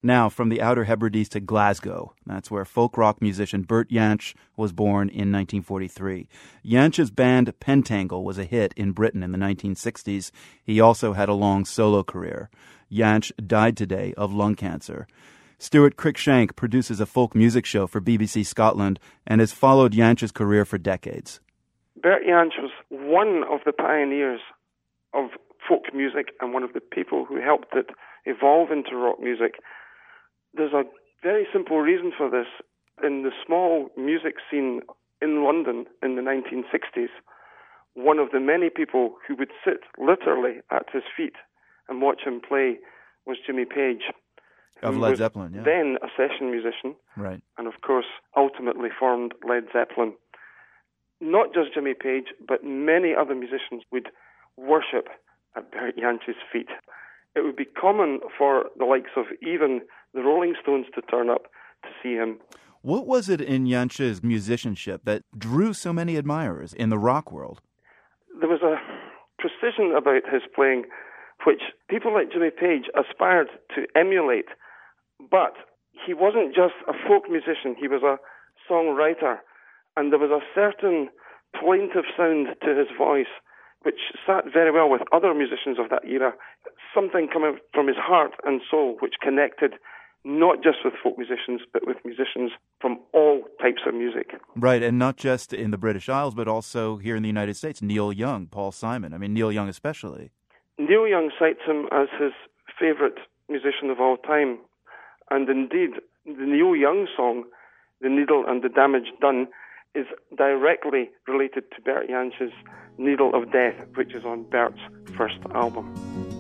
Now, from the Outer Hebrides to Glasgow. That's where folk rock musician Bert Jansch was born in 1943. Jansch's band Pentangle was a hit in Britain in the 1960s. He also had a long solo career. Jansch died today of lung cancer. Stuart Cruikshank produces a folk music show for BBC Scotland and has followed Jansch's career for decades. Bert Jansch was one of the pioneers of folk music and one of the people who helped it evolve into rock music. There's a very simple reason for this. In the small music scene in London in the 1960s, one of the many people who would sit literally at his feet and watch him play was Jimmy Page. Of Led Zeppelin, yeah. Then a session musician. Right. And of course, ultimately formed Led Zeppelin. Not just Jimmy Page, but many other musicians would worship at Bert Jansch's feet. It would be common for the likes of even the Rolling Stones to turn up to see him. What was it in Jansch's musicianship that drew so many admirers in the rock world? There was a precision about his playing which people like Jimmy Page aspired to emulate, but he wasn't just a folk musician, he was a songwriter, and there was a certain plaintive sound to his voice which sat very well with other musicians of that era, something coming from his heart and soul which connected not just with folk musicians, but with musicians from all types of music. Right, and not just in the British Isles, but also here in the United States. Neil Young, Paul Simon. I mean, Neil Young especially. Neil Young cites him as his favourite musician of all time. And indeed, the Neil Young song, The Needle and the Damage Done, is directly related to Bert Jansch's Needle of Death, which is on Bert's first album.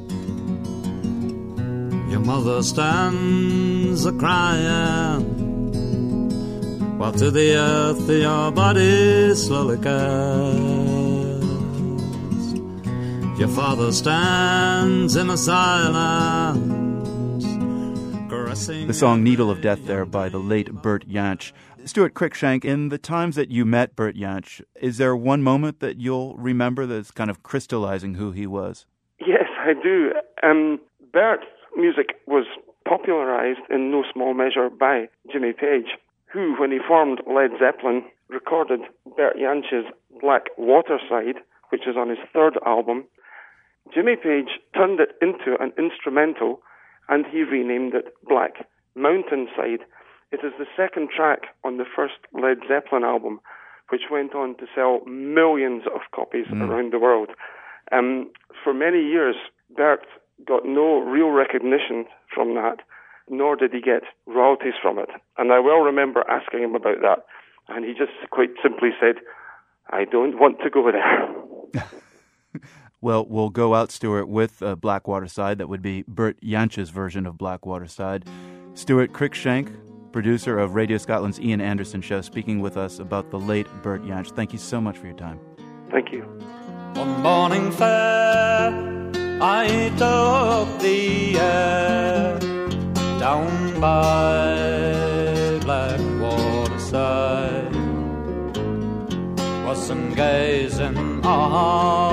Your mother stands a-crying, while to the earth your body slowly cast. Your father stands in a silence, caressing. The song Needle of Death there by the late Bert Jansch. Stuart Cruikshank, in the times that you met Bert Jansch, is there one moment that you'll remember that's kind of crystallizing who he was? Yes, I do. Bert's music was popularized in no small measure by Jimmy Page, who, when he formed Led Zeppelin, recorded Bert Jansch's Black Waterside, which is on his third album. Jimmy Page turned it into an instrumental, and he renamed it Black Mountainside. It is the second track on the first Led Zeppelin album, which went on to sell millions of copies around the world. For many years, Bert got no real recognition from that, nor did he get royalties from it. And I well remember asking him about that, and he just quite simply said, I don't want to go there. Well, we'll go out, Stuart, with Black Waterside. That would be Bert Jansch's version of Black Waterside. Stuart Cruikshank, producer of Radio Scotland's Ian Anderson Show, speaking with us about the late Bert Jansch. Thank you so much for your time. Thank you. One morning fair, I took the air down by Black Waterside. Wasn't gazing on